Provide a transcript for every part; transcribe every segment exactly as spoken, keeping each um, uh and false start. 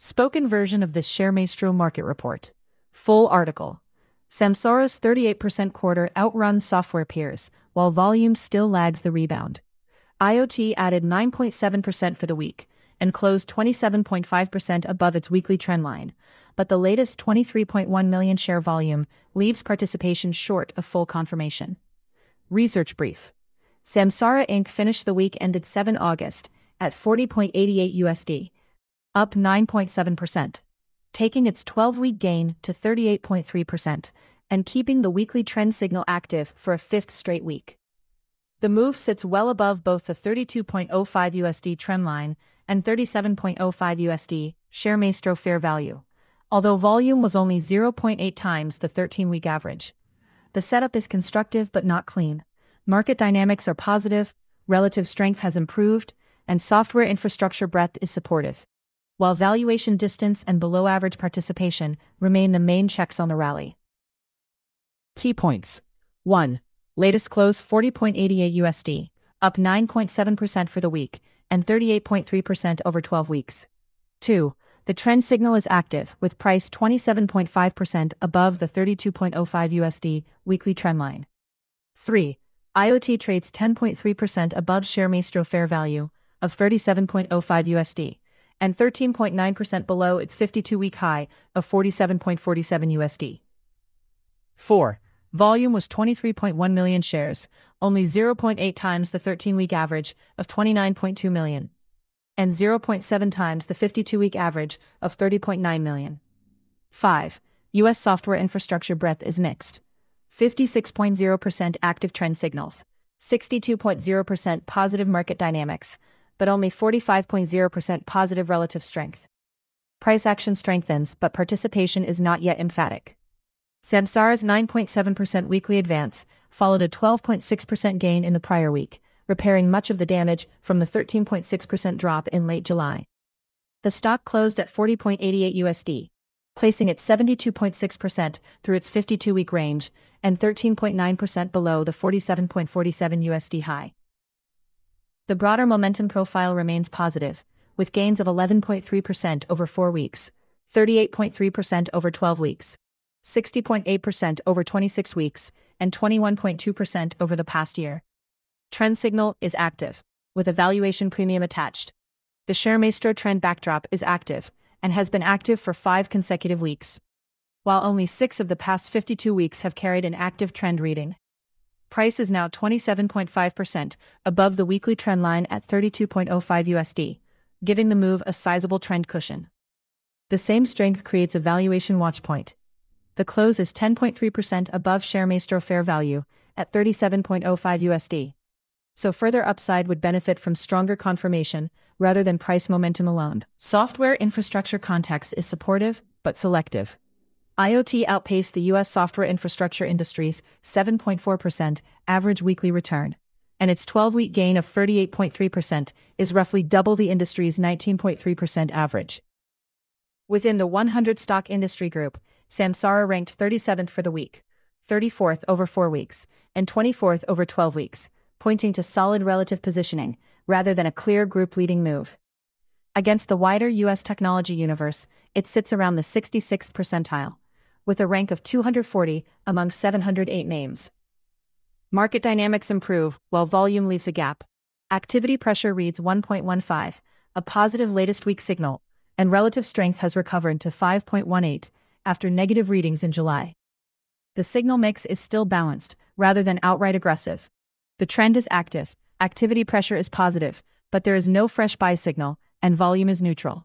Spoken version of this ShareMaestro market report. Full article. Samsara's thirty-eight percent quarter outruns software peers, while volume still lags the rebound. IoT added nine point seven percent for the week, and closed twenty-seven point five percent above its weekly trendline, but the latest twenty-three point one million share volume leaves participation short of full confirmation. Research brief. Samsara Incorporated finished the week ended the seventh of August at forty point eight eight U S D, up nine point seven percent, taking its twelve-week gain to thirty-eight point three percent, and keeping the weekly trend signal active for a fifth straight week. The move sits well above both the thirty-two point zero five U S D trendline and thirty-seven point zero five U S D ShareMaestro fair value, although volume was only zero point eight times the thirteen-week average. The setup is constructive but not clean. Market dynamics are positive, relative strength has improved, and software infrastructure breadth is supportive, while valuation distance and below-average participation remain the main checks on the rally. Key points. one. Latest close forty point eight eight U S D, up nine point seven percent for the week, and thirty-eight point three percent over twelve weeks. two. The trend signal is active, with price twenty-seven point five percent above the thirty-two point zero five U S D weekly trendline. three. IoT trades ten point three percent above ShareMaestro fair value of thirty-seven point zero five U S D, and thirteen point nine percent below its fifty-two-week high of forty-seven point four seven U S D. four. Volume was twenty-three point one million shares, only zero point eight times the thirteen-week average of twenty-nine point two million, and zero point seven times the fifty-two-week average of thirty point nine million. five. U S software infrastructure breadth is mixed. fifty-six point zero percent active trend signals, sixty-two point zero percent positive market dynamics, but only forty-five point zero percent positive relative strength. Price action strengthens, but participation is not yet emphatic. Samsara's nine point seven percent weekly advance followed a twelve point six percent gain in the prior week, repairing much of the damage from the thirteen point six percent drop in late July. The stock closed at forty point eight eight U S D, placing it seventy-two point six percent through its fifty-two-week range and thirteen point nine percent below the forty-seven point four seven U S D high. The broader momentum profile remains positive, with gains of eleven point three percent over four weeks, thirty-eight point three percent over twelve weeks, sixty point eight percent over twenty-six weeks, and twenty-one point two percent over the past year. Trend signal is active, with a valuation premium attached. The ShareMaestro trend backdrop is active, and has been active for five consecutive weeks, while only six of the past fifty-two weeks have carried an active trend reading. Price is now twenty-seven point five percent above the weekly trend line at thirty-two point zero five U S D, giving the move a sizable trend cushion. The same strength creates a valuation watch point. The close is ten point three percent above ShareMaestro fair value at thirty-seven point zero five U S D. So further upside would benefit from stronger confirmation rather than price momentum alone. Software infrastructure context is supportive, but selective. IoT outpaced the U S software infrastructure industry's seven point four percent average weekly return, and its twelve-week gain of thirty-eight point three percent is roughly double the industry's nineteen point three percent average. Within the one hundred stock industry group, Samsara ranked thirty-seventh for the week, thirty-fourth over four weeks, and twenty-fourth over twelve weeks, pointing to solid relative positioning, rather than a clear group-leading move. Against the wider U S technology universe, it sits around the sixty-sixth percentile, with a rank of two hundred forty among seven hundred eight names. Market dynamics improve, while volume leaves a gap. Activity pressure reads one point one five, a positive latest week signal, and relative strength has recovered to five point one eight, after negative readings in July. The signal mix is still balanced, rather than outright aggressive. The trend is active, activity pressure is positive, but there is no fresh buy signal, and volume is neutral.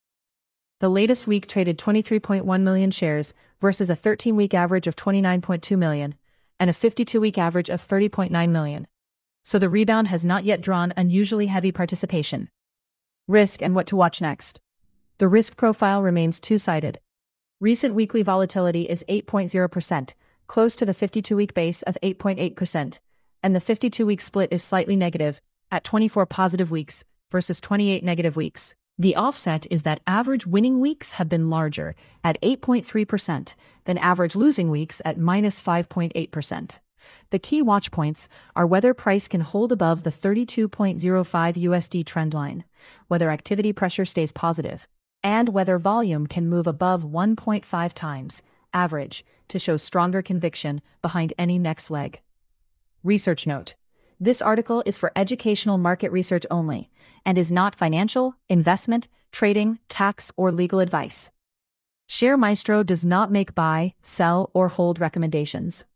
The latest week traded twenty-three point one million shares versus a thirteen-week average of twenty-nine point two million, and a fifty-two-week average of thirty point nine million. So the rebound has not yet drawn unusually heavy participation. Risk and what to watch next. The risk profile remains two-sided. Recent weekly volatility is eight point zero percent, close to the fifty-two-week base of eight point eight percent, and the fifty-two-week split is slightly negative, at twenty-four positive weeks versus twenty-eight negative weeks. The offset is that average winning weeks have been larger, at eight point three percent, than average losing weeks at minus five point eight percent. The key watch points are whether price can hold above the thirty-two point zero five U S D trend line, whether activity pressure stays positive, and whether volume can move above one point five times average to show stronger conviction behind any next leg. Research note: this article is for educational market research only and is not financial, investment, trading, tax, or legal advice. ShareMaestro does not make buy, sell, or hold recommendations.